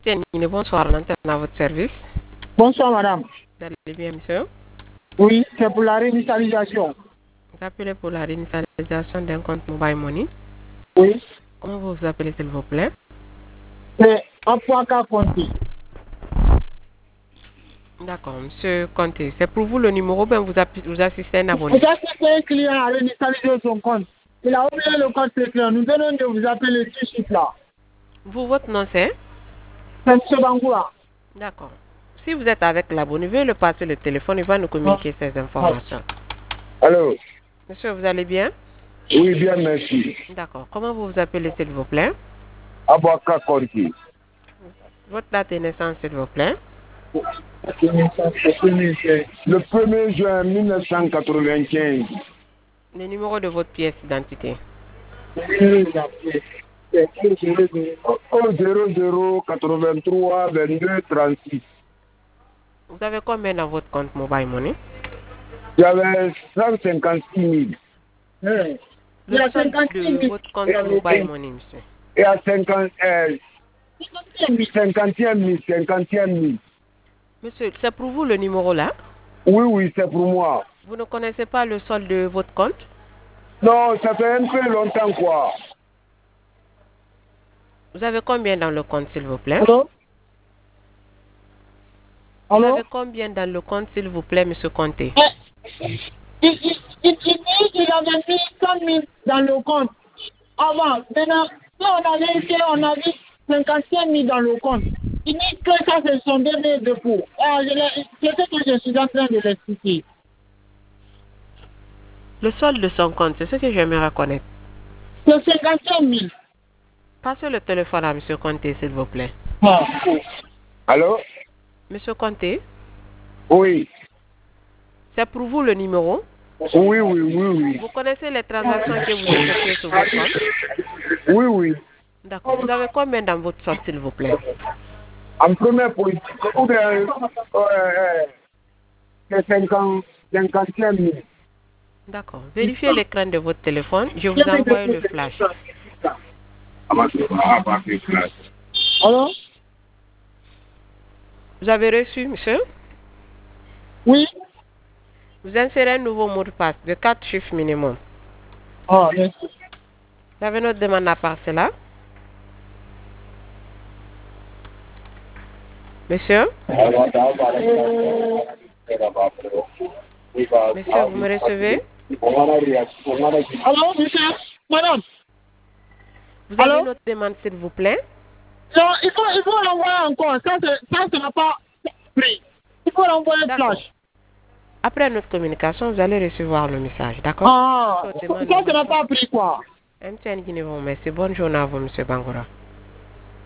Bonsoir, l'antenne à votre service. Bonsoir, madame. Vous allez bien, monsieur? Oui, c'est pour la réinitialisation. Vous appelez pour la réinitialisation d'un compte Mobile Money. Oui. Comment vous vous appelez, s'il vous plaît? C'est Afouaka Conti. D'accord, monsieur Conté. C'est pour vous le numéro, bien vous assistez à un abonné. Vous assistez un client à réinitialiser son compte. Il a oublié le compte de client. Nous venons de vous appeler tout de suite là. Vous, votre nom, c'est? C'est M. Bangoua. D'accord. Si vous êtes avec l'abonné, veuillez le passer le téléphone, il va nous communiquer ces informations. Allô? Monsieur, vous allez bien? Oui, bien, merci. D'accord. Comment vous vous appelez, s'il vous plaît? Abouaka Konti. Votre date de naissance, s'il vous plaît? Le 1er juin 1995. Le numéro de votre pièce d'identité? 00 83 22 36. Vous avez combien dans votre compte Mobile Money? J'avais 156 000. Le solde de votre compte Mobile Money, monsieur? Et à 51 000. Monsieur, c'est pour vous le numéro là? Oui, c'est pour moi. Vous ne connaissez pas le solde de votre compte? Non, ça fait un peu longtemps, quoi. Vous avez combien dans le compte, s'il vous plaît? Allô? Vous avez combien dans le compte, s'il vous plaît, monsieur Conté? Il avait mis 100 000 dans le compte. Avant, maintenant, si on a vérifié, on a vu 55 000 dans le compte. Il dit que ça, c'est son dernier dépôt. C'est ce que je suis en train de l'expliquer. Le solde de son compte, c'est ce que j'aimerais connaître. C'est 55 000. Passez le téléphone à monsieur Conté, s'il vous plaît. Ah. Allô? Monsieur Conté? Oui. C'est pour vous le numéro? Oui. Vous connaissez les transactions que vous effectuez sur votre compte? Oui. D'accord. Vous avez combien dans votre solde, s'il vous plaît? En première politique, c'est 55 000. D'accord. Vérifiez l'écran de votre téléphone. Je vous envoie le flash. Alors? Vous avez reçu, monsieur? Oui. Vous insérez un nouveau mot de passe de 4 chiffres minimum. Ah, merci. Vous avez notre demande à part cela? Monsieur? Monsieur, vous me recevez? Allô, monsieur? Madame? Vous avez notre demande, s'il vous plaît? Non, il faut l'envoyer encore. Ça n'a pas pris. Il faut l'envoyer flash. Après notre communication, vous allez recevoir le message, d'accord? Ah, ça n'a pas pris quoi? Merci, bonne journée à vous, monsieur Bangoura.